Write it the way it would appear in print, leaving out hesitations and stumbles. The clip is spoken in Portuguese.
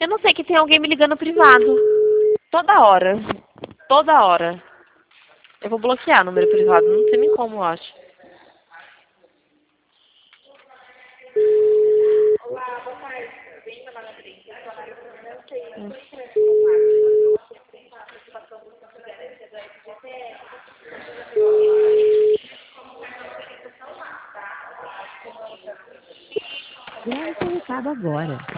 Eu não sei que tem alguém me ligando privado. Toda hora. Toda hora. Eu vou bloquear o número privado. Não sei nem como, eu acho. Olá, boa tarde. Bem, meu nome é Brenda. Eu sou analista financeira. Eu estou participação do Centro de Garantia da FGTS. Grave seu recado agora.